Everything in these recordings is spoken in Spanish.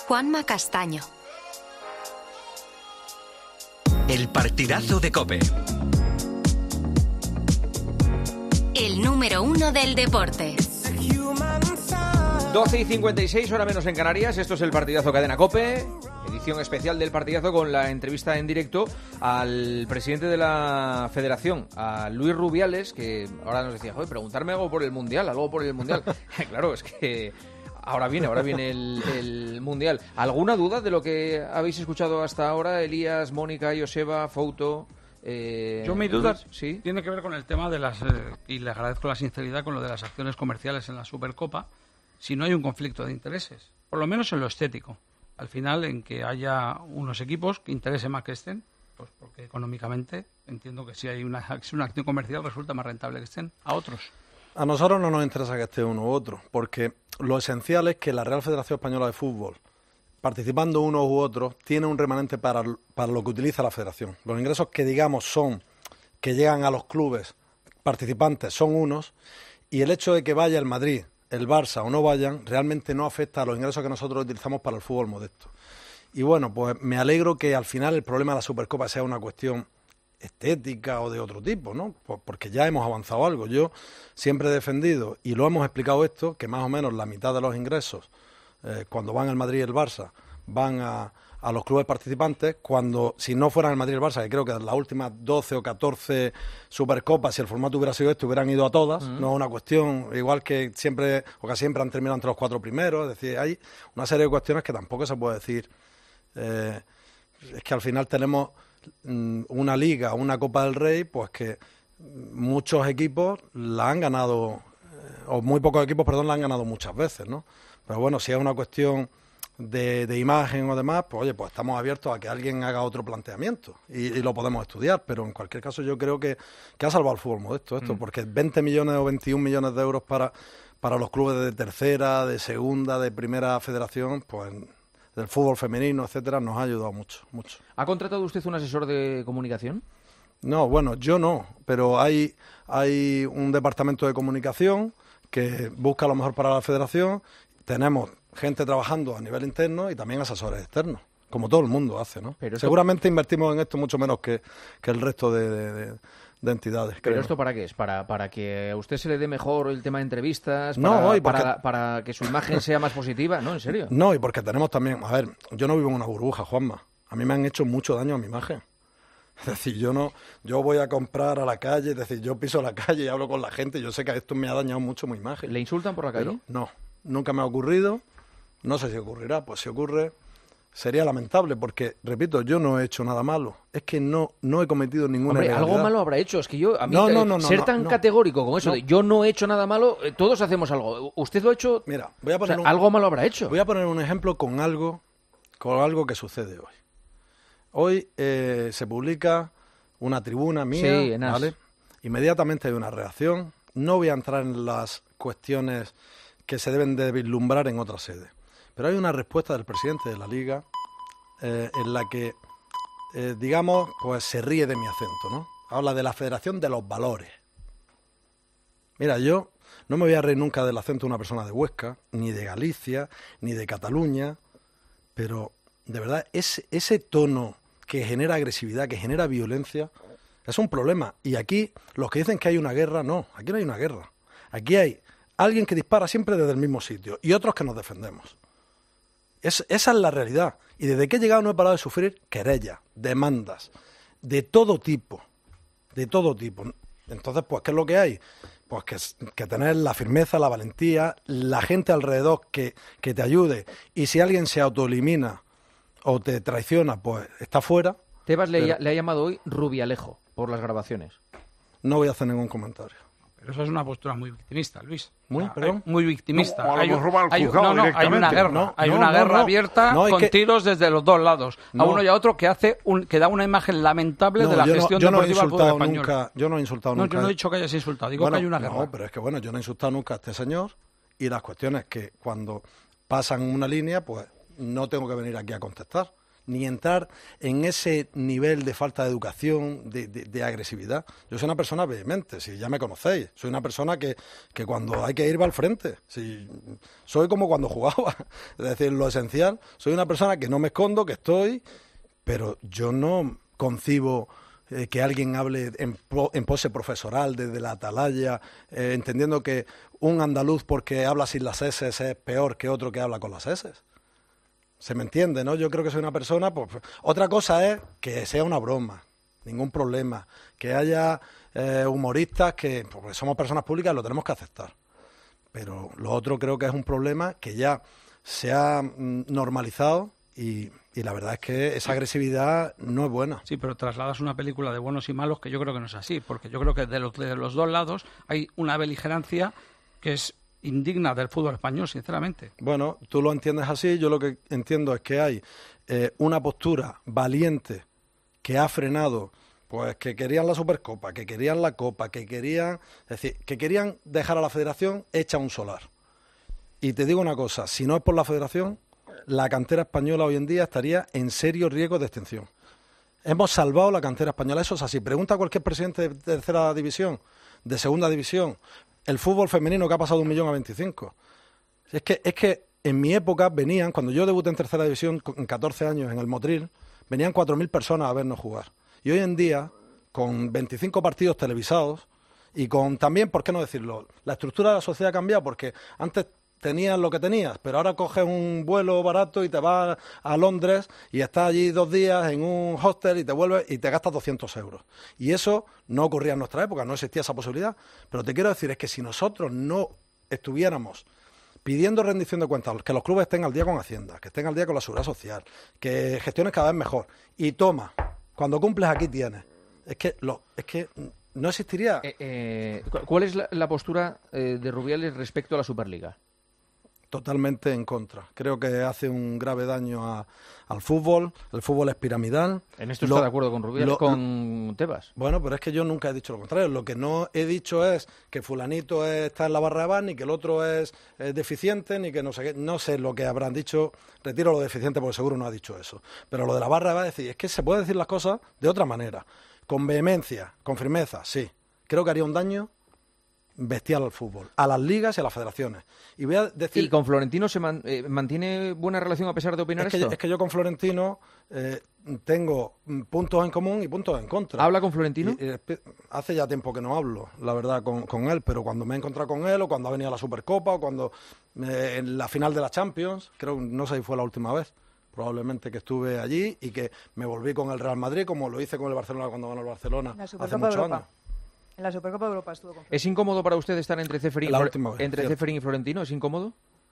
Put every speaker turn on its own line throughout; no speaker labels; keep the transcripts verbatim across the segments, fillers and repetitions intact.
Juanma Castaño.
El partidazo de COPE.
El número uno del deporte.
doce y cincuenta y seis, hora menos en Canarias. Esto es el partidazo Cadena COPE. Edición especial del partidazo con la entrevista en directo al presidente de la federación, a Luis Rubiales, que ahora nos decía, joder, preguntarme algo por el Mundial, algo por el Mundial. Claro, es que ahora viene, ahora viene el, el Mundial. ¿Alguna duda de lo que habéis escuchado hasta ahora? Elías, Mónica, Joseba, Fouto... Eh,
Yo mi duda
¿sí?
tiene que ver con el tema de las, eh, y le agradezco la sinceridad con lo de las acciones comerciales en la Supercopa, si no hay un conflicto de intereses, por lo menos en lo estético. Al final, en que haya unos equipos que interese más que estén, pues porque económicamente entiendo que si hay una, si una acción comercial resulta más rentable que estén a otros.
A nosotros no nos interesa que esté uno u otro, porque lo esencial es que la Real Federación Española de Fútbol, participando unos u otros, tiene un remanente para, para lo que utiliza la federación. Los ingresos que digamos son, que llegan a los clubes participantes son unos, y el hecho de que vaya el Madrid, el Barça o no vayan, realmente no afecta a los ingresos que nosotros utilizamos para el fútbol modesto. Y bueno, pues me alegro que al final el problema de la Supercopa sea una cuestión estética o de otro tipo, ¿no? Pues porque ya hemos avanzado algo. Yo siempre he defendido, y lo hemos explicado esto, que más o menos la mitad de los ingresos, eh, cuando van el Madrid y el Barça, van a, a los clubes participantes, cuando, si no fueran el Madrid y el Barça, que creo que las últimas doce o catorce Supercopas, si el formato hubiera sido este, hubieran ido a todas, uh-huh. No es una cuestión, igual que siempre, o que siempre han terminado entre los cuatro primeros, es decir, hay una serie de cuestiones que tampoco se puede decir, eh, es que al final tenemos mm, una liga, una Copa del Rey, pues que muchos equipos la han ganado, eh, o muy pocos equipos, perdón, la han ganado muchas veces, ¿no? Pero bueno, si es una cuestión de, de imagen o demás, pues oye, pues estamos abiertos a que alguien haga otro planteamiento y, y lo podemos estudiar, pero en cualquier caso yo creo que, que ha salvado el fútbol modesto esto, mm. porque veinte millones o veintiún millones de euros para, para los clubes de tercera, de segunda, de primera federación, pues del fútbol femenino, etcétera, nos ha ayudado mucho, mucho.
¿Ha contratado usted un asesor de comunicación?
No, bueno, yo no, pero hay, hay un departamento de comunicación que busca lo mejor para la federación. Tenemos gente trabajando a nivel interno y también asesores externos, como todo el mundo hace, ¿no? Pero esto... Seguramente invertimos en esto mucho menos que, que el resto de, de, de, de entidades.
¿Pero
creo.
esto para qué es? ¿Para, para que a usted se le dé mejor el tema de entrevistas?
No,
para,
y porque...
para, para que su imagen sea más positiva? ¿No? ¿En serio?
No, y porque tenemos también... A ver, yo no vivo en una burbuja, Juanma. A mí me han hecho mucho daño a mi imagen. Es decir, yo no, yo voy a comprar a la calle, es decir, yo piso la calle y hablo con la gente, yo sé que esto me ha dañado mucho mi imagen.
¿Le insultan por la calle?
Pero no, nunca me ha ocurrido. No sé si ocurrirá, pues si ocurre sería lamentable porque, repito, yo no he hecho nada malo. Es que no no he cometido ninguna
Hombre,
ilegalidad.
algo malo habrá hecho. Es que yo, a mí,
no, no, no,
ser
no,
tan
no,
categórico con eso
no.
de yo no he hecho nada malo, eh, todos hacemos algo. ¿Usted lo ha hecho?
Mira, voy a poner
o sea,
un,
algo malo habrá hecho.
Voy a poner un ejemplo con algo, con algo que sucede hoy. Hoy eh, se publica una tribuna mía,
sí, en
¿vale? Inmediatamente hay una reacción. No voy a entrar en las cuestiones que se deben de vislumbrar en otra sede. Pero hay una respuesta del presidente de la Liga eh, en la que, eh, digamos, pues se ríe de mi acento, ¿no? Habla de la Federación de los Valores. Mira, yo no me voy a reír nunca del acento de una persona de Huesca, ni de Galicia, ni de Cataluña, pero de verdad ese, ese tono que genera agresividad, que genera violencia, es un problema. Y aquí los que dicen que hay una guerra, no, aquí no hay una guerra. Aquí hay alguien que dispara siempre desde el mismo sitio y otros que nos defendemos. Es, esa es la realidad. Y desde que he llegado no he parado de sufrir querellas, demandas, de todo tipo, de todo tipo. Entonces, pues, ¿qué es lo que hay? Pues que, que tener la firmeza, la valentía, la gente alrededor que, que te ayude. Y si alguien se autoelimina o te traiciona, pues está fuera.
Tebas le,
pero...
le ha llamado hoy Rubialejo por las grabaciones.
No voy a hacer ningún comentario.
Pero eso es una postura muy victimista, Luis.
Muy,
ah,
perdón.
Muy victimista.
No,
hay,
hay,
no, no, hay una guerra.
No,
hay
no,
una
no,
guerra
no.
abierta
No,
con
que...
tiros desde los dos lados.
No.
A uno y a otro que hace un, que da una imagen lamentable
no,
de la
yo
gestión
no, yo no he
deportiva del fútbol
insultado
español.
Nunca, yo no he insultado
no,
nunca.
yo no he dicho que hayas insultado. Digo
bueno,
que hay una guerra.
No, pero es que bueno, yo no he insultado nunca a este señor y las cuestiones que cuando pasan una línea, pues no tengo que venir aquí a contestar. ni entrar en ese nivel de falta de educación, de, de, de agresividad. Yo soy una persona vehemente, si ya me conocéis. Soy una persona que, que cuando hay que ir va al frente. Si, soy como cuando jugaba. Es decir, lo esencial, soy una persona que no me escondo, que estoy, pero yo no concibo eh, que alguien hable en, en pose profesoral desde la atalaya, eh, entendiendo que un andaluz porque habla sin las eses es peor que otro que habla con las eses. Se me entiende, ¿no? Yo creo que soy una persona... Pues, otra cosa es que sea una broma, ningún problema. Que haya eh, humoristas que... Porque somos personas públicas, lo tenemos que aceptar. Pero lo otro creo que es un problema que ya se ha mm, normalizado y, y la verdad es que esa agresividad no es buena.
Sí, pero trasladas una película de buenos y malos que yo creo que no es así, porque yo creo que de los, de los dos lados hay una beligerancia que es indigna del fútbol español, sinceramente.
Bueno, tú lo entiendes así, yo lo que entiendo es que hay eh, una postura valiente que ha frenado, pues que querían la Supercopa, que querían la Copa, que querían, es decir, que querían dejar a la Federación hecha un solar. Y te digo una cosa, si no es por la Federación, la cantera española hoy en día estaría en serio riesgo de extinción. Hemos salvado la cantera española, eso es así. Pregunta a cualquier presidente de tercera división, de segunda división, el fútbol femenino que ha pasado de un millón a veinticinco. Es que, es que en mi época venían, cuando yo debuté en tercera división, en catorce años, en el Motril, venían cuatro mil personas a vernos jugar. Y hoy en día, con veinticinco partidos televisados, y con también, ¿por qué no decirlo? La estructura de la sociedad ha cambiado, porque antes tenías lo que tenías, pero ahora coges un vuelo barato y te vas a Londres y estás allí dos días en un hostel y te vuelves y te gastas doscientos euros. Y eso no ocurría en nuestra época, no existía esa posibilidad. Pero te quiero decir, es que si nosotros no estuviéramos pidiendo rendición de cuentas, que los clubes estén al día con Hacienda, que estén al día con la Seguridad Social, que gestiones cada vez mejor, y toma, cuando cumples aquí tienes, es que, lo, es que no existiría...
Eh, eh, ¿Cuál es la, la postura eh, de Rubiales respecto a la Superliga?
Totalmente en contra. Creo que hace un grave daño a, al fútbol. El fútbol es piramidal.
En esto
lo,
está de acuerdo con Rubiales,
lo,
con Tebas.
Bueno, pero es que yo nunca he dicho lo contrario. Lo que no he dicho es que fulanito está en la barra de bar, ni que el otro es, es deficiente, ni que no sé qué. No sé lo que habrán dicho. Retiro lo deficiente porque seguro no ha dicho eso. Pero lo de la barra de bar, decir, es que se puede decir las cosas de otra manera. Con vehemencia, con firmeza, sí. Creo que haría un daño bestial al fútbol, a las ligas y a las federaciones. Y voy a decir...
¿Y con Florentino se man, eh, mantiene buena relación a pesar de opinar
es que
esto?
Yo, es que yo con Florentino eh, tengo puntos en común y puntos en contra.
¿Habla con Florentino?
Y, y, hace ya tiempo que no hablo, la verdad, con, con él, pero cuando me he encontrado con él o cuando ha venido a la Supercopa o cuando eh, en la final de la Champions, creo, no sé si fue la última vez, probablemente que estuve allí y que me volví con el Real Madrid, como lo hice con el Barcelona cuando ganó el Barcelona hace muchos
Europa.
años.
En la Supercopa de Europa estuvo con...
¿Es incómodo para usted estar entre Ceferín,
la última vez,
entre Ceferín y Florentino? ¿Es incómodo?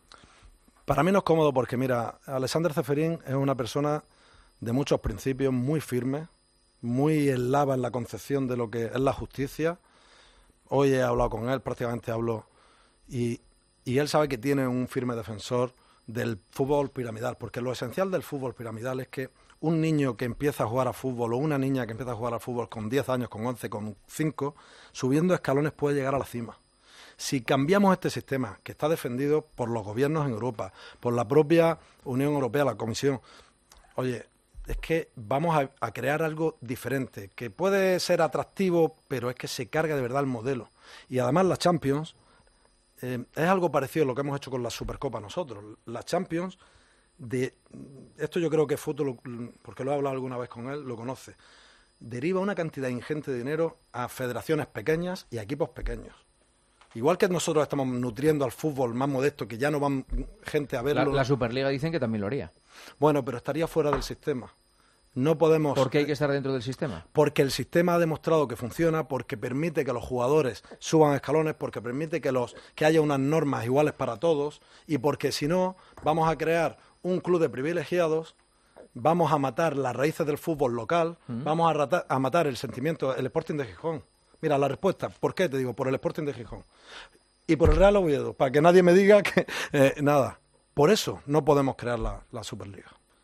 Para mí no es cómodo porque, mira, Alexander Ceferín es una persona de muchos principios, muy firme, muy eslava en la concepción de lo que es la justicia. Hoy he hablado con él, prácticamente hablo, y, y él sabe que tiene un firme defensor del fútbol piramidal, porque lo esencial del fútbol piramidal es que un niño que empieza a jugar a fútbol o una niña que empieza a jugar a fútbol con diez años, con once, con cinco, subiendo escalones puede llegar a la cima. Si cambiamos este sistema, que está defendido por los gobiernos en Europa, por la propia Unión Europea, la Comisión, oye, es que vamos a, a crear algo diferente, que puede ser atractivo, pero es que se carga de verdad el modelo. Y además la Champions eh, es algo parecido a lo que hemos hecho con la Supercopa nosotros. La Champions... De, esto yo creo que Foto, porque lo he hablado alguna vez con él, lo conoce, deriva una cantidad ingente de dinero a federaciones pequeñas y a equipos pequeños. Igual que nosotros estamos nutriendo al fútbol más modesto, que ya no van gente a verlo.
La, la Superliga dicen que también lo haría.
Bueno, pero estaría fuera del sistema. No podemos...
¿Por qué hay que estar dentro del sistema?
Porque el sistema ha demostrado que funciona, porque permite que los jugadores suban escalones, porque permite que, los, que haya unas normas iguales para todos, y porque si no, vamos a crear un club de privilegiados, vamos a matar las raíces del fútbol local, uh-huh. vamos a, rata, a matar el sentimiento, el Sporting de Gijón. Mira, la respuesta, ¿por qué? Te digo, por el Sporting de Gijón. Y por el Real Oviedo, para que nadie me diga que... Eh, nada, por eso no podemos crear la, la Superliga.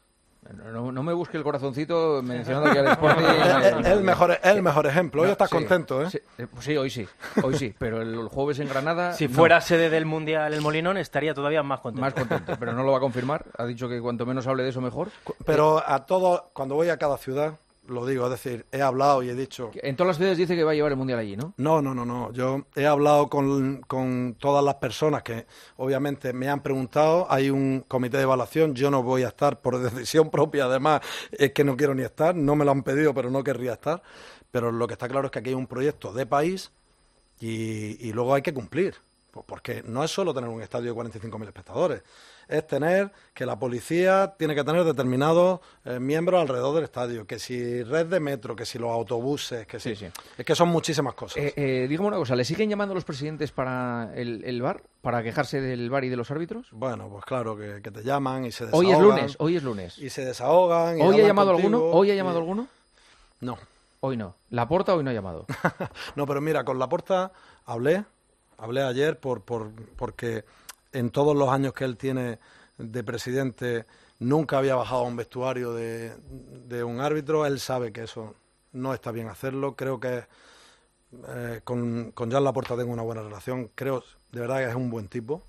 No, no me busque el corazoncito mencionando que el Sporting...
Es el mejor, el mejor ejemplo. Hoy
No,
estás
sí,
contento, ¿eh?
Sí, eh, pues sí, hoy sí, hoy sí. Pero el, el jueves en Granada...
Si
no.
fuera sede del Mundial el Molinón, estaría todavía más contento.
Más contento, pero no lo va a confirmar. Ha dicho que cuanto menos hable de eso, mejor.
Pero a todos, cuando voy a cada ciudad, lo digo, es decir, he hablado y he dicho...
En todas las ciudades dice que va a llevar el Mundial allí, ¿no?
No, no, no, no. Yo he hablado con, con todas las personas que obviamente me han preguntado. Hay un comité de evaluación. Yo no voy a estar por decisión propia. Además, es que no quiero ni estar. No me lo han pedido, pero no querría estar. Pero lo que está claro es que aquí hay un proyecto de país y, y luego hay que cumplir. Pues porque no es solo tener un estadio de cuarenta y cinco mil espectadores. Es tener que la policía tiene que tener determinados eh, miembros alrededor del estadio, que si red de metro, que si los autobuses, que si...
Sí, sí.
Es que son muchísimas cosas.
Eh, eh, dígame una cosa, ¿le siguen llamando los presidentes para el, el V A R? ¿Para quejarse del V A R y de los árbitros?
Bueno, pues claro, que, que te llaman y se desahogan.
Hoy es lunes, hoy es lunes.
Y se desahogan. Y
¿Hoy ha
hablan
llamado
contigo,
alguno? ¿Hoy ha llamado
y...
alguno?
No.
Hoy no. ¿Laporta hoy no ha llamado?
No, pero mira, con Laporta hablé, hablé ayer por, por porque en todos los años que él tiene de presidente nunca había bajado a un vestuario de, de un árbitro. Él sabe que eso no está bien hacerlo. Creo que eh, con, con Joan Laporta tengo una buena relación. Creo de verdad que es un buen tipo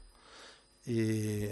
y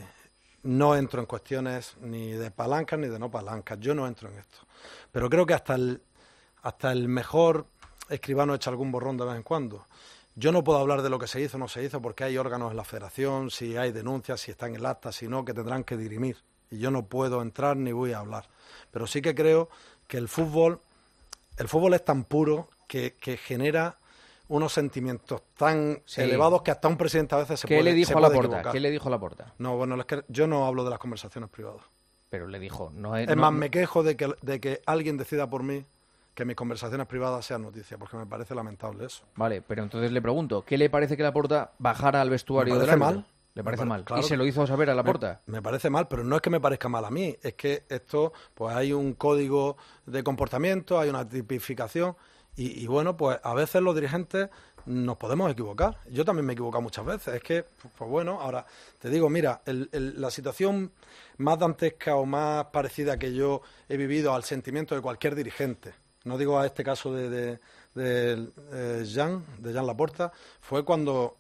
no entro en cuestiones ni de palancas ni de no palancas. Yo no entro en esto. Pero creo que hasta el, hasta el mejor escribano echa algún borrón de vez en cuando. Yo no puedo hablar de lo que se hizo o no se hizo porque hay órganos en la federación, si hay denuncias, si está en el acta, si no, que tendrán que dirimir. Y yo no puedo entrar ni voy a hablar. Pero sí que creo que el fútbol, el fútbol es tan puro que, que genera unos sentimientos tan
Sí.
elevados que hasta un presidente a veces se
¿Qué
puede
le dijo
se
a
puede
Laporta?
equivocar.
¿Qué le dijo a Laporta?
No, bueno, es que yo no hablo de las conversaciones privadas.
Pero le dijo, no es...
Es
no-
más, me quejo de que, de que alguien decida por mí que mis conversaciones privadas sean noticia, porque me parece lamentable eso.
Vale, pero entonces le pregunto, ¿qué le parece que Laporta bajara al vestuario
Me
del
parece
árbitro?
mal.
¿Le
Me
parece
pare-
mal?
claro
¿Y se
que-
lo hizo saber a Laporta?
Me, me parece mal, pero no es que me parezca mal a mí, es que esto, pues hay un código de comportamiento, hay una tipificación y, y bueno, pues a veces los dirigentes nos podemos equivocar. Yo también me he equivocado muchas veces. Es que, pues bueno, ahora te digo, mira, el, el, la situación más dantesca o más parecida que yo he vivido al sentimiento de cualquier dirigente, no digo a este caso de, de, de, eh, Jean, de Jean Laporta, fue cuando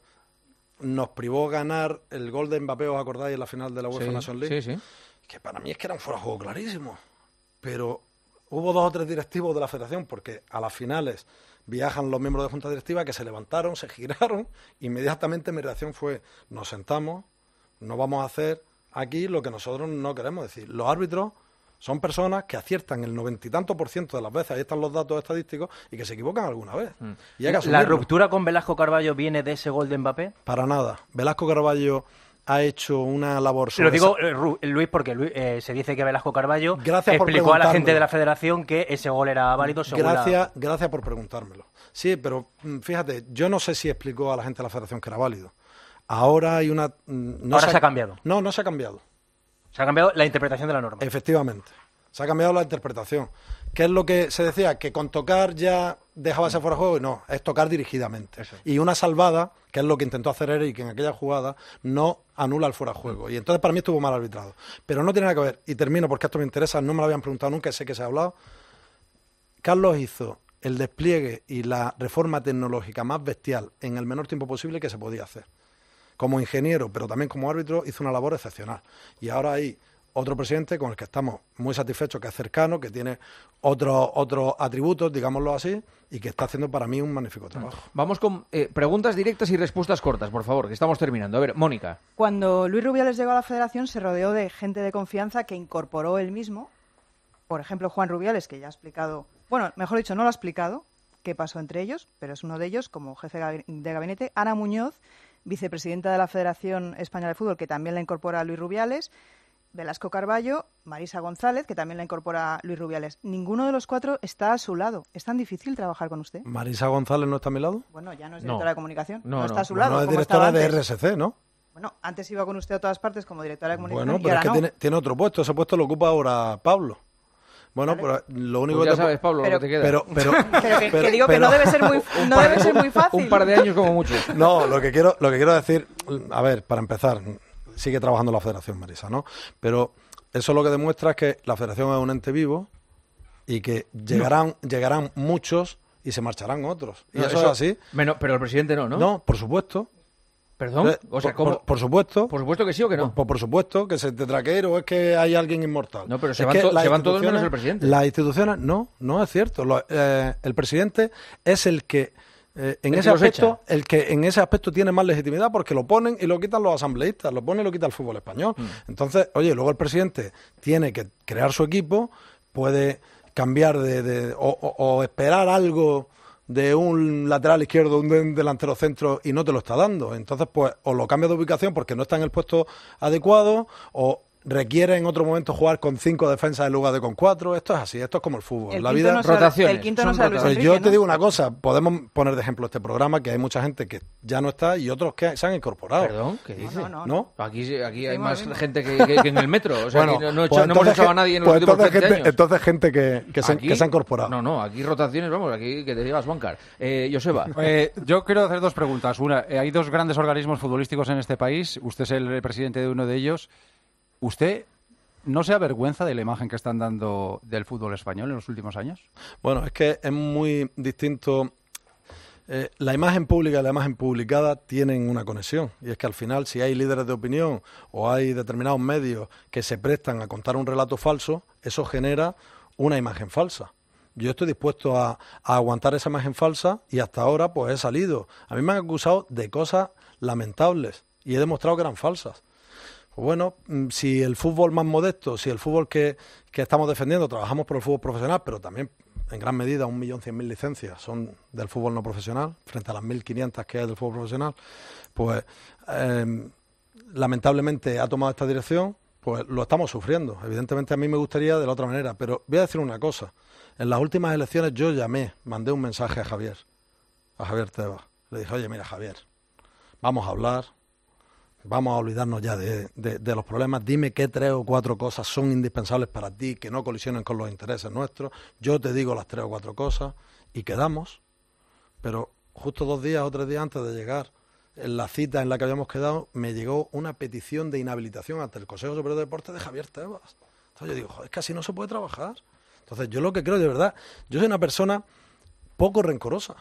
nos privó ganar el gol de Mbappé, ¿os acordáis, en la final de la UEFA
Sí,
Nations League?
sí, sí.
Que para mí es que era un fuera de juego clarísimo. Pero hubo dos o tres directivos de la federación, porque a las finales viajan los miembros de junta directiva que se levantaron, se giraron, inmediatamente mi reacción fue, nos sentamos, no vamos a hacer aquí lo que nosotros no queremos decir. Los árbitros son personas que aciertan el noventa y tanto por ciento de las veces, ahí están los datos estadísticos, y que se equivocan alguna vez.
Mm.
Y hay que
¿La
asumirlo.
ruptura con Velasco Carballo viene de ese gol de Mbappé?
Para nada. Velasco Carballo ha hecho una labor sobre
Lo digo,
esa-
eh, Ru- Luis, porque Luis, eh, se dice que Velasco Carballo
Gracias por
explicó a la
preguntármelo.
gente de la federación que ese gol era válido según la-
Gracias, gracias por preguntármelo. Sí, pero mm, fíjate, yo no sé si explicó a la gente de la federación que era válido. Ahora hay una... mm, No
Ahora se ha cambiado.
No, no se ha cambiado.
Se ha cambiado la interpretación de la norma.
Efectivamente. Se ha cambiado la interpretación. ¿Qué es lo que se decía? Que con tocar ya dejaba ese fuera de juego. Y no, es tocar dirigidamente.
Eso.
Y una salvada, que es lo que intentó hacer Eric, que en aquella jugada no anula el fuera de juego. Y entonces para mí estuvo mal arbitrado. Pero no tiene nada que ver. Y termino porque esto me interesa, no me lo habían preguntado nunca, sé que se ha hablado. Carlos hizo el despliegue y la reforma tecnológica más bestial en el menor tiempo posible que se podía hacer. Como ingeniero, pero también como árbitro, hizo una labor excepcional. Y ahora hay otro presidente con el que estamos muy satisfechos, que es cercano, que tiene otros otros atributos, digámoslo así, y que está haciendo para mí un magnífico trabajo.
Vamos con eh, preguntas directas y respuestas cortas, por favor, que estamos terminando. A ver, Mónica.
Cuando Luis Rubiales llegó a la federación se rodeó de gente de confianza que incorporó él mismo. Por ejemplo, Juan Rubiales, que ya ha explicado, bueno, mejor dicho, no lo ha explicado qué pasó entre ellos, pero es uno de ellos como jefe de gabinete. Ana Muñoz, vicepresidenta de la Federación Española de Fútbol, que también la incorpora a Luis Rubiales. Velasco Carballo, Marisa González, que también la incorpora Luis Rubiales. Ninguno de los cuatro está a su lado. ¿Es tan difícil trabajar con usted?
¿Marisa González no está a mi lado?
Bueno, ya no es
No.
directora de comunicación.
No,
No,
no.
está a su
No,
lado,
no es
como estaba
directora de
antes.
R S C, ¿no?
Bueno, antes iba con usted a todas partes como directora de comunicación
Bueno,
y
pero es
ahora
que
no.
tiene, tiene otro puesto, ese puesto lo ocupa ahora Pablo. Bueno,
Vale.
pero lo único
Pues
que
ya
te
sabes, Pablo,
Pero-
lo que te queda.
Pero, pero,
Pero que, que
pero-
digo que
pero-
no debe ser muy, no debe ser muy fácil.
Un par de años como mucho.
No, lo que quiero, lo que quiero decir, a ver, para empezar, sigue trabajando la Federación, Marisa, ¿no? Pero eso lo que demuestra es que la federación es un ente vivo y que llegarán, no. llegarán muchos y se marcharán otros. Y
no,
eso,
eso
es así.
Menos, pero el presidente no, ¿no?
No, por supuesto.
¿Perdón? O sea,
por,
¿cómo?
Por, por supuesto.
¿Por supuesto que sí o que no?
Por, por supuesto, que se tetraquero es que hay alguien inmortal.
No, pero se
es
van, to se van todos menos
el
el presidente.
Las instituciones, no, no es cierto. Lo, eh, el presidente es el que, eh, en
el
ese
que
aspecto, el que en ese aspecto tiene más legitimidad porque lo ponen y lo quitan los asambleístas, lo pone y lo quita el fútbol español. Mm. Entonces, oye, luego el presidente tiene que crear su equipo, puede cambiar de, de o, o, o esperar algo de un lateral izquierdo, un delantero centro y no te lo está dando. Entonces, pues, o lo cambia de ubicación porque no está en el puesto adecuado, o requiere en otro momento jugar con cinco defensas en lugar de con cuatro. Esto es así, esto es como el fútbol.
El
la vida
no
rotaciones.
El quinto no sea Luis
pues
Enrique,
yo
¿no?
te digo una cosa, podemos poner de ejemplo este programa, que hay mucha gente que ya no está y otros que se han incorporado.
¿Perdón? ¿Qué dice?
No, no, no.
¿No?
Aquí, aquí hay
Sí,
más
mismo.
gente que, que, que en el metro. O sea,
Bueno,
aquí no, no, he
pues
hecho- no hemos
entonces
echado a
gen-
nadie en los
pues
últimos
entonces
veinte
gente,
años.
entonces gente que, que, se, han-
Aquí-
que se ha incorporado.
No, no, aquí rotaciones, vamos, aquí que te digas Juancar. Eh, Joseba.
Eh, yo quiero hacer dos preguntas. Una, eh, hay dos grandes organismos futbolísticos en este país. Usted es el presidente de uno de ellos. ¿Usted no se avergüenza de la imagen que están dando del fútbol español en los últimos años?
Bueno, es que es muy distinto. Eh, la imagen pública y la imagen publicada tienen una conexión. Y es que al final, si hay líderes de opinión o hay determinados medios que se prestan a contar un relato falso, eso genera una imagen falsa. Yo estoy dispuesto a, a aguantar esa imagen falsa y hasta ahora pues he salido. A mí me han acusado de cosas lamentables y he demostrado que eran falsas. Pues bueno, si el fútbol más modesto, si el fútbol que, que estamos defendiendo, trabajamos por el fútbol profesional, pero también en gran medida un millón cien mil licencias son del fútbol no profesional, frente a las mil quinientas que hay del fútbol profesional, pues eh, lamentablemente ha tomado esta dirección, pues lo estamos sufriendo. Evidentemente a mí me gustaría de la otra manera, pero voy a decir una cosa. En las últimas elecciones yo llamé, mandé un mensaje a Javier, a Javier Tebas. Le dije, oye, mira Javier, vamos a hablar. Vamos a olvidarnos ya de, de, de los problemas. Dime qué tres o cuatro cosas son indispensables para ti, que no colisionen con los intereses nuestros. Yo te digo las tres o cuatro cosas y quedamos. Pero justo dos días o tres días antes de llegar, en la cita en la que habíamos quedado, me llegó una petición de inhabilitación ante el Consejo Superior de Deportes de Javier Tebas. Entonces yo digo, joder, es que así no se puede trabajar. Entonces yo lo que creo de verdad, yo soy una persona poco rencorosa.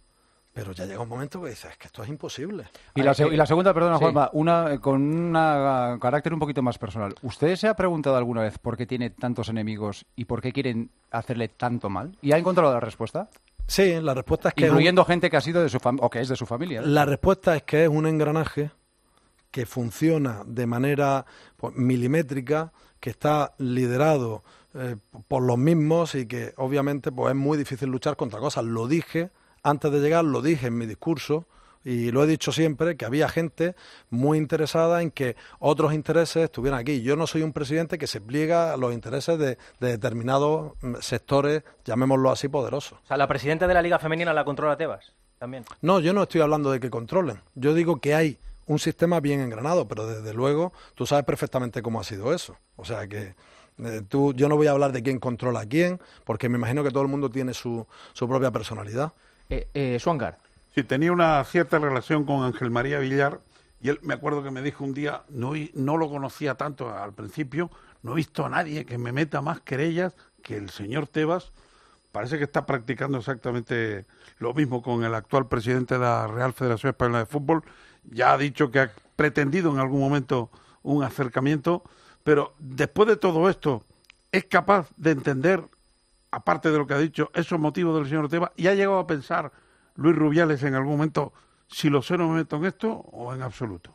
Pero ya llega un momento que dices, es que esto es imposible.
Y la, y la segunda, perdona,
Sí.
Juanma, una, eh, con un carácter un poquito más personal. ¿Usted se ha preguntado alguna vez por qué tiene tantos enemigos y por qué quieren hacerle tanto mal? ¿Y ha encontrado la respuesta?
Sí, la respuesta es que...
Incluyendo
es
gente que ha sido de su familia o que es de su familia. ¿eh?
un, la respuesta es que es un engranaje que funciona de manera pues, milimétrica, que está liderado eh, por los mismos y que obviamente pues, es muy difícil luchar contra cosas. Lo dije... Antes de llegar lo dije en mi discurso y lo he dicho siempre, que había gente muy interesada en que otros intereses estuvieran aquí. Yo no soy un presidente que se pliega a los intereses de, de determinados sectores, llamémoslo así, poderosos.
O sea, la presidenta de la Liga Femenina la controla Tebas también.
No, yo no estoy hablando de que controlen. Yo digo que hay un sistema bien engranado, pero desde luego tú sabes perfectamente cómo ha sido eso. O sea que... Eh, tú, yo no voy a hablar de quién controla a quién, porque me imagino que todo el mundo tiene su, su propia personalidad.
Eh, eh, Juancar.
Sí, tenía una cierta relación con Ángel María Villar y él me acuerdo que me dijo un día, no, no lo conocía tanto al principio, no he visto a nadie que me meta más querellas que el señor Tebas. Parece que está practicando exactamente lo mismo con el actual presidente de la Real Federación Española de Fútbol. Ya ha dicho que ha pretendido en algún momento un acercamiento, pero después de todo esto, ¿es capaz de entender, aparte de lo que ha dicho, esos motivos del señor Tebas? ¿Y ha llegado a pensar Luis Rubiales en algún momento si lo sé no me meto en esto o en absoluto?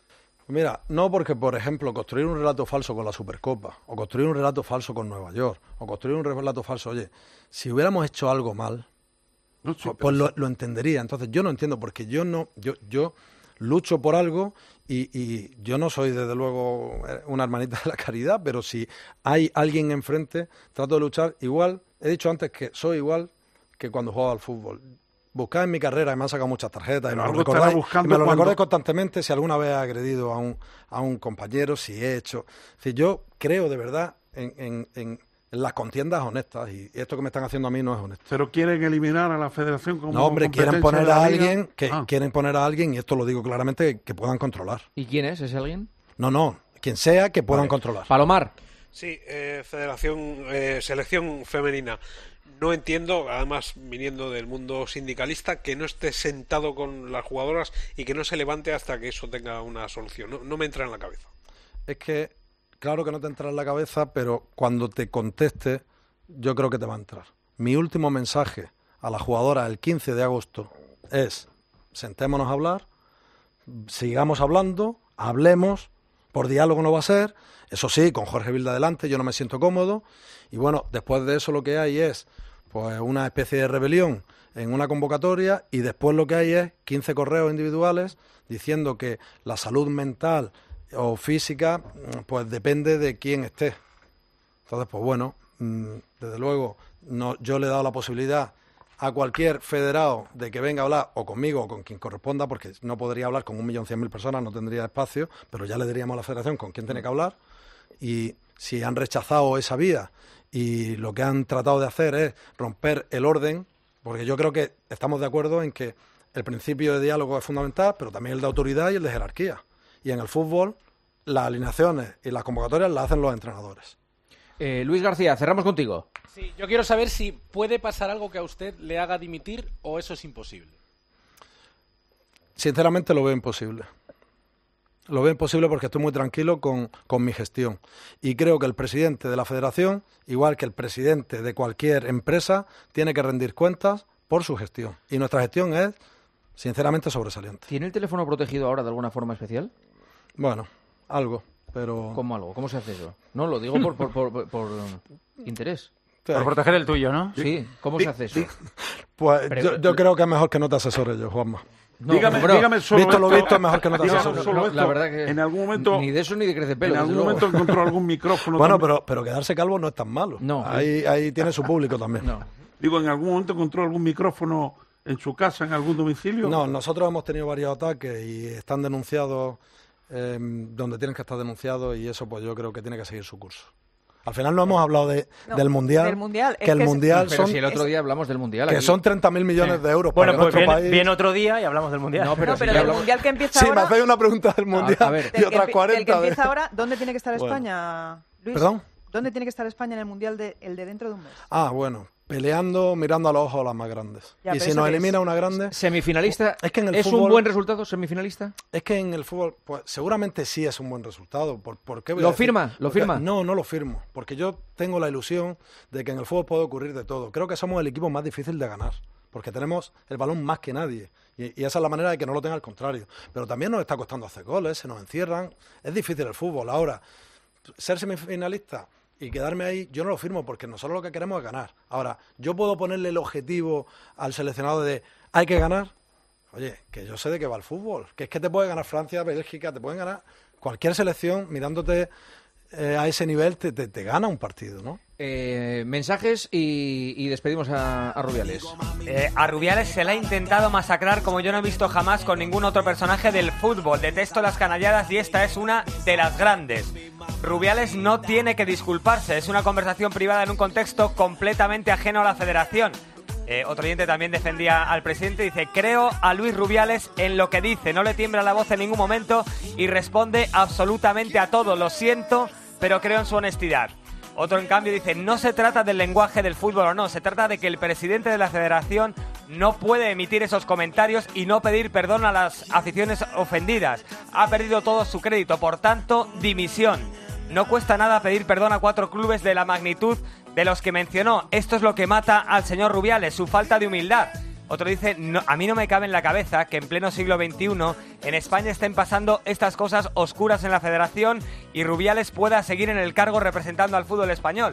Mira, no porque, por ejemplo, construir un relato falso con la Supercopa, o construir un relato falso con Nueva York, o construir un relato falso, oye, si hubiéramos hecho algo mal,
No, sí,
pues lo, lo entendería. Entonces yo no entiendo, porque yo no, yo, yo lucho por algo y, y yo no soy desde luego una hermanita de la caridad, pero si hay alguien enfrente, trato de luchar igual. He dicho antes que soy igual que cuando jugaba al fútbol. Buscad en mi carrera, y me han sacado muchas tarjetas, y me, lo recordáis, y me lo
cuando...
recordáis constantemente si alguna vez he agredido a un, a un compañero, si he hecho... Es decir, yo creo de verdad en, en, en las contiendas honestas, y esto que me están haciendo a mí no es honesto.
¿Pero quieren eliminar a la federación como
No, hombre, quieren
competencia
poner
de la
a
Liga?
alguien, que
Ah.
quieren poner a alguien, y esto lo digo claramente, que puedan controlar.
¿Y quién es ese alguien?
No, no, quien sea que puedan
Vale.
controlar.
Palomar.
Sí, eh, Federación, eh, Selección Femenina. No entiendo, además viniendo del mundo sindicalista, que no esté sentado con las jugadoras y que no se levante hasta que eso tenga una solución. No, no me entra en la cabeza.
Es que, claro que no te entra en la cabeza, pero cuando te conteste, yo creo que te va a entrar. Mi último mensaje a la jugadora el quince de agosto es: sentémonos a hablar, sigamos hablando, hablemos, por diálogo no va a ser, eso sí, con Jorge Vilda delante, yo no me siento cómodo, y bueno, después de eso lo que hay es pues una especie de rebelión en una convocatoria, y después lo que hay es quince correos individuales diciendo que la salud mental o física pues depende de quién esté. Entonces, pues bueno, desde luego no, yo le he dado la posibilidad a cualquier federado de que venga a hablar, o conmigo o con quien corresponda, porque no podría hablar con un millón cien mil personas, no tendría espacio, pero ya le diríamos a la federación con quién tiene que hablar, y si han rechazado esa vía y lo que han tratado de hacer es romper el orden, porque yo creo que estamos de acuerdo en que el principio de diálogo es fundamental, pero también el de autoridad y el de jerarquía. Y en el fútbol, las alineaciones y las convocatorias las hacen los entrenadores.
Eh, Luis García, cerramos contigo.
Sí, yo quiero saber si puede pasar algo que a usted le haga dimitir o eso es imposible.
Sinceramente lo veo imposible. Lo veo imposible porque estoy muy tranquilo con, con mi gestión. Y creo que el presidente de la federación, igual que el presidente de cualquier empresa, tiene que rendir cuentas por su gestión. Y nuestra gestión es, sinceramente, sobresaliente.
¿Tiene el teléfono protegido ahora de alguna forma especial?
Bueno, algo, pero...
¿Cómo algo? ¿Cómo se hace eso? No, lo digo por, por, por, por, por interés.
Por proteger el tuyo, ¿no?
Sí, ¿cómo se hace eso?
Pues
Pero,
yo, yo creo que es mejor que no te asesore yo, Juanma.
No,
dígame,
bro,
dígame solo
visto
esto,
lo visto, es mejor que no te
dígame
asesore.
solo
No,
esto.
la verdad que
en algún momento,
ni de eso ni de crece pelo.
en algún
desde
momento
luego.
encontró algún micrófono.
Bueno,
también.
pero, pero quedarse calvo no es tan malo.
No.
Ahí, ahí tiene su público también.
No.
Digo, ¿en algún momento encontró algún micrófono en su casa, en algún domicilio?
No, nosotros hemos tenido varios ataques y están denunciados eh, donde tienen que estar denunciados, y eso pues yo creo que tiene que seguir su curso. Al final no hemos hablado de,
No,
del Mundial,
del Mundial, es
que el
que es-
Mundial
Pero
son,
si el otro día hablamos del Mundial.
que
aquí.
son treinta mil millones de euros
Bueno,
para
pues
nuestro
viene,
país.
viene otro día y hablamos del Mundial.
No, pero
No,
si
pero
ya
del
hablamos-
Mundial que empieza
Sí,
ahora...
me hacéis una pregunta del Mundial
a ver.
y
del
otras
que,
cuarenta.
del que
de-
empieza ahora, ¿dónde tiene que estar
Bueno.
España, Luis?
¿Perdón?
¿Dónde tiene que estar España en el Mundial de, el de dentro de un mes?
Ah, bueno, peleando, mirando a los ojos a las más grandes.
Ya,
y
pero
si
¿eso
nos
qué
elimina
es?
una grande...
Semifinalista.
Es que en el
¿Es
fútbol-
un buen resultado semifinalista?
Es que en el fútbol, pues seguramente sí es un buen resultado. ¿Por, por qué voy a
¿Lo
decir?
firma? ¿Lo
Porque-
firma?
No, no lo firmo. Porque yo tengo la ilusión de que en el fútbol puede ocurrir de todo. Creo que somos el equipo más difícil de ganar. Porque tenemos el balón más que nadie. Y, y esa es la manera de que no lo tenga al contrario. Pero también nos está costando hacer goles, se nos encierran. Es difícil el fútbol. Ahora, ser semifinalista y quedarme ahí, yo no lo firmo porque nosotros lo que queremos es ganar. Ahora, yo puedo ponerle el objetivo al seleccionado de hay que ganar. Oye, que yo sé de qué va el fútbol. Que es que te puede ganar Francia, Bélgica, te pueden ganar cualquier selección mirándote eh, a ese nivel, te, te, te gana un partido, ¿no?
Eh, mensajes y, y despedimos a, a Rubiales.
Eh, a Rubiales se le ha intentado masacrar como yo no he visto jamás con ningún otro personaje del fútbol. Detesto las canalladas y esta es una de las grandes. Rubiales no tiene que disculparse, es una conversación privada en un contexto completamente ajeno a la federación. Eh, otro oyente también defendía al presidente, dice: creo a Luis Rubiales en lo que dice, no le tiembla la voz en ningún momento y responde absolutamente a todo. Lo siento, pero creo en su honestidad. Otro, en cambio, dice: no se trata del lenguaje del fútbol o no, se trata de que el presidente de la federación no puede emitir esos comentarios y no pedir perdón a las aficiones ofendidas. Ha perdido todo su crédito, por tanto, dimisión. No cuesta nada pedir perdón a cuatro clubes de la magnitud de los que mencionó. Esto es lo que mata al señor Rubiales, su falta de humildad. Otro dice: no, a mí no me cabe en la cabeza que en pleno siglo veintiuno en España estén pasando estas cosas oscuras en la federación y Rubiales pueda seguir en el cargo representando al fútbol español.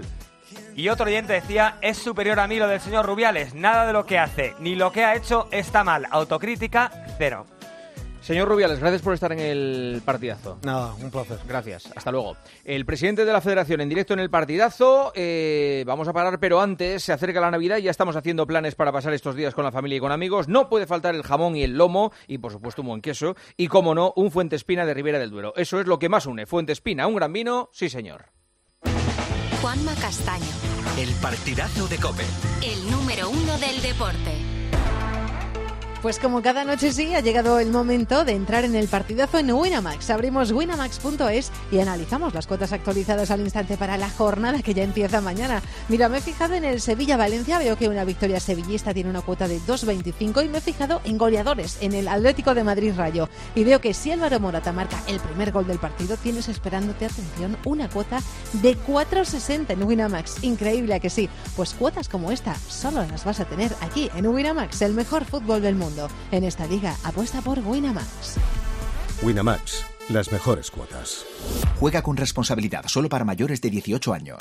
Y otro oyente decía: es superior a mí lo del señor Rubiales, nada de lo que hace, ni lo que ha hecho está mal, autocrítica cero.
Señor Rubiales, gracias por estar en el partidazo.
Nada, un placer.
Gracias, hasta luego. El presidente de la Federación en directo en el partidazo. Eh, vamos a parar, pero antes se acerca la Navidad y ya estamos haciendo planes para pasar estos días con la familia y con amigos. No puede faltar el jamón y el lomo y, por supuesto, un buen queso. Y, como no, un Fuentespina de Ribera del Duero. Eso es lo que más une. Fuentespina, un gran vino, sí señor.
Juanma Castaño,
El partidazo de COPE.
el número uno del deporte.
Pues como cada noche sí, ha llegado el momento de entrar en el partidazo en Winamax. Abrimos winamax punto es y analizamos las cuotas actualizadas al instante para la jornada que ya empieza mañana. Mira, me he fijado en el Sevilla-Valencia, veo que una victoria sevillista tiene una cuota de dos veinticinco y me he fijado en goleadores, en el Atlético de Madrid-Rayo. Y veo que si Álvaro Morata marca el primer gol del partido, tienes esperándote, atención, una cuota de cuatro sesenta en Winamax. Increíble, ¿a que sí? Pues cuotas como esta solo las vas a tener aquí en Winamax, el mejor fútbol del mundo. En esta liga, apuesta por Winamax.
Winamax, las mejores cuotas.
Juega con responsabilidad, solo para mayores de dieciocho años.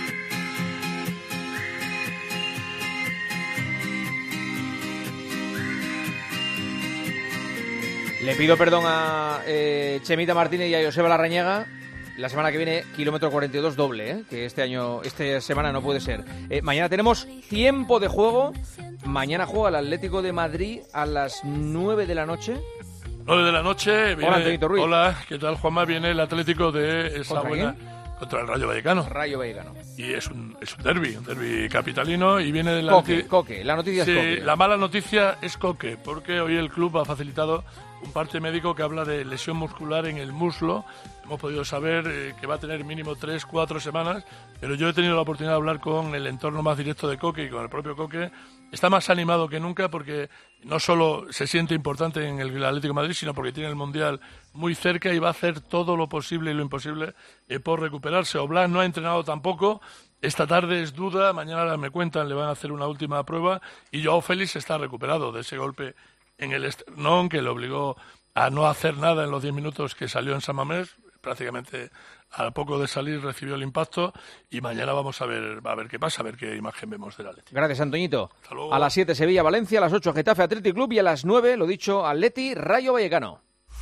Le pido perdón a eh, Chemita Martínez y a Joseba Larrañaga. La semana que viene, kilómetro cuarenta y dos doble, ¿eh? Que este año, esta semana no puede ser. Eh, mañana tenemos tiempo de juego. Mañana juega el Atlético de Madrid a las nueve de la noche.
nueve de la noche. Viene,
Hola, Antonito Ruiz.
Hola, ¿qué tal, Juanma? Viene el Atlético de esa
¿Contra
buena...
quién?
Contra el Rayo Vallecano.
Rayo Vallecano.
Y es un, es un derbi, un derbi capitalino y viene de la...
Coque, Coque, la noticia
sí,
es Coque.
La mala noticia es Coque, porque hoy el club ha facilitado un parte médico que habla de lesión muscular en el muslo. Hemos podido saber eh, que va a tener mínimo tres, cuatro semanas, pero yo he tenido la oportunidad de hablar con el entorno más directo de Coque y con el propio Coque. Está más animado que nunca porque no solo se siente importante en el Atlético de Madrid, sino porque tiene el Mundial muy cerca y va a hacer todo lo posible y lo imposible eh, por recuperarse. Oblak no ha entrenado tampoco. Esta tarde es duda, mañana me cuentan, le van a hacer una última prueba y Joao Félix está recuperado de ese golpe en el esternón que le obligó a no hacer nada en los diez minutos que salió en San Mamés. Prácticamente a poco de salir recibió el impacto y mañana vamos a ver a ver qué pasa, a ver qué imagen vemos del Atleti.
Gracias, Antoñito.
Hasta luego.
A las siete Sevilla-Valencia, a las ocho Getafe Athletic Club y a las nueve, lo dicho, Atleti Rayo Vallecano.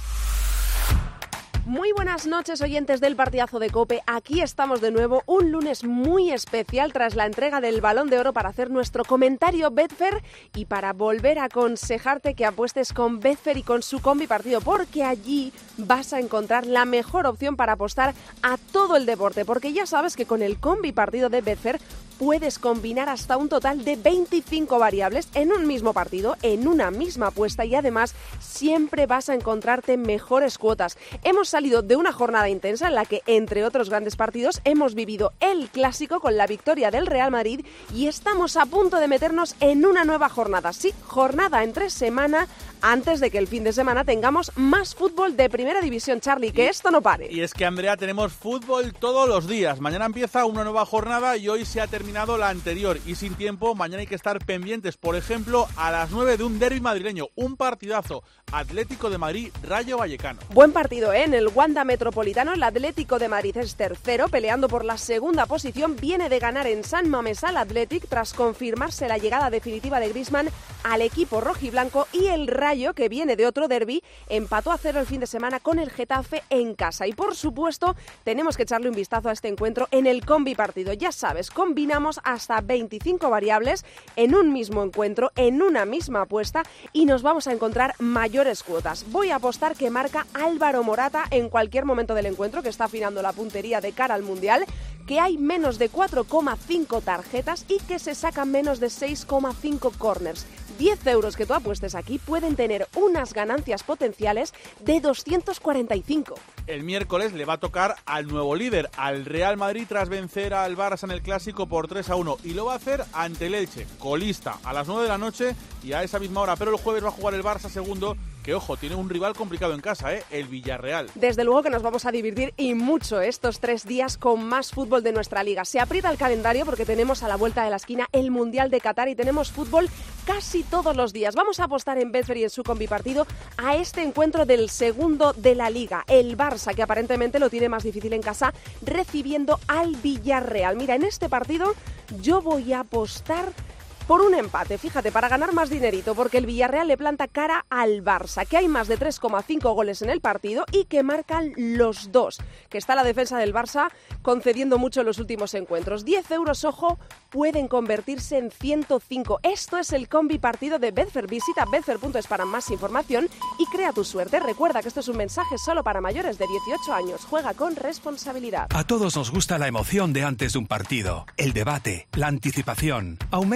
Muy buenas noches, oyentes del partidazo de COPE. Aquí estamos de nuevo, un lunes muy especial tras la entrega del Balón de Oro para hacer nuestro comentario Betfair y para volver a aconsejarte que apuestes con Betfair y con su combi partido, porque allí vas a encontrar la mejor opción para apostar a todo el deporte, porque ya sabes que con el combi partido de Betfair puedes combinar hasta un total de veinticinco variables en un mismo partido, en una misma apuesta y además siempre vas a encontrarte mejores cuotas. Hemos salido de una jornada intensa en la que, entre otros grandes partidos, hemos vivido el Clásico con la victoria del Real Madrid y estamos a punto de meternos en una nueva jornada. Sí, jornada entre semana antes de que el fin de semana tengamos más fútbol de Primera División, Charlie, que esto no pare.
Y es que, Andrea, tenemos fútbol todos los días. Mañana empieza una nueva jornada y hoy se ha terminado la anterior. Y sin tiempo, mañana hay que estar pendientes, por ejemplo, a las nueve de un derbi madrileño. Un partidazo. Atlético de Madrid, Rayo Vallecano.
Buen partido, ¿eh? En el Wanda Metropolitano, el Atlético de Madrid es tercero, peleando por la segunda posición. Viene de ganar en San Mamés al Athletic tras confirmarse la llegada definitiva de Griezmann al equipo rojiblanco, y el Rayo, que viene de otro derbi, empató a cero el fin de semana con el Getafe en casa. Y por supuesto, tenemos que echarle un vistazo a este encuentro en el combi partido. Ya sabes, combinamos hasta veinticinco variables en un mismo encuentro, en una misma apuesta, y nos vamos a encontrar mayores cuotas. Voy a apostar que marca Álvaro Morata en cualquier momento del encuentro, que está afinando la puntería de cara al Mundial, que hay menos de cuatro coma cinco tarjetas y que se sacan menos de seis coma cinco corners. diez euros que tú apuestes aquí pueden tener unas ganancias potenciales de doscientos cuarenta y cinco.
El miércoles le va a tocar al nuevo líder, al Real Madrid, tras vencer al Barça en el Clásico por tres a uno. Y lo va a hacer ante el Elche, colista, a las nueve de la noche y a esa misma hora. Pero el jueves va a jugar el Barça segundo, que, ojo, tiene un rival complicado en casa, ¿eh? El Villarreal.
Desde luego que nos vamos a divertir y mucho estos tres días con más fútbol de nuestra liga. Se aprieta el calendario porque tenemos a la vuelta de la esquina el Mundial de Qatar y tenemos fútbol casi todos los días. Vamos a apostar en Betfair y en su combi partido a este encuentro del segundo de la liga, el Barça, que aparentemente lo tiene más difícil en casa, recibiendo al Villarreal. Mira, en este partido yo voy a apostar por un empate, fíjate, para ganar más dinerito, porque el Villarreal le planta cara al Barça, que hay más de tres coma cinco goles en el partido y que marcan los dos, que está la defensa del Barça concediendo mucho en los últimos encuentros. diez euros, ojo, pueden convertirse en ciento cinco. Esto es el combi partido de Betfair. Visita betfair punto es para más información y crea tu suerte. Recuerda que esto es un mensaje solo para mayores de dieciocho años. Juega con responsabilidad.
A todos nos gusta la emoción de antes de un partido, el debate, la anticipación. Aumenta aún más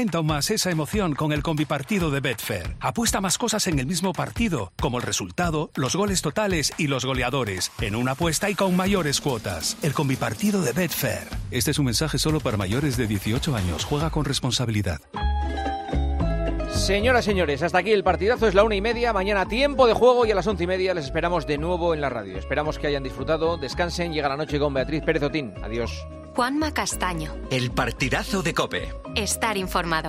más esa emoción con el combipartido de Betfair. Apuesta más cosas en el mismo partido, como el resultado, los goles totales y los goleadores, en una apuesta y con mayores cuotas. El combipartido de Betfair. Este es un mensaje solo para mayores de dieciocho años. Juega con responsabilidad.
Señoras, señores, hasta aquí el partidazo, es la una y media, mañana tiempo de juego y a las once y media les esperamos de nuevo en la radio. Esperamos que hayan disfrutado, descansen, llega la noche con Beatriz Pérez Otín. Adiós.
Juanma Castaño.
El partidazo de COPE.
Estar informado.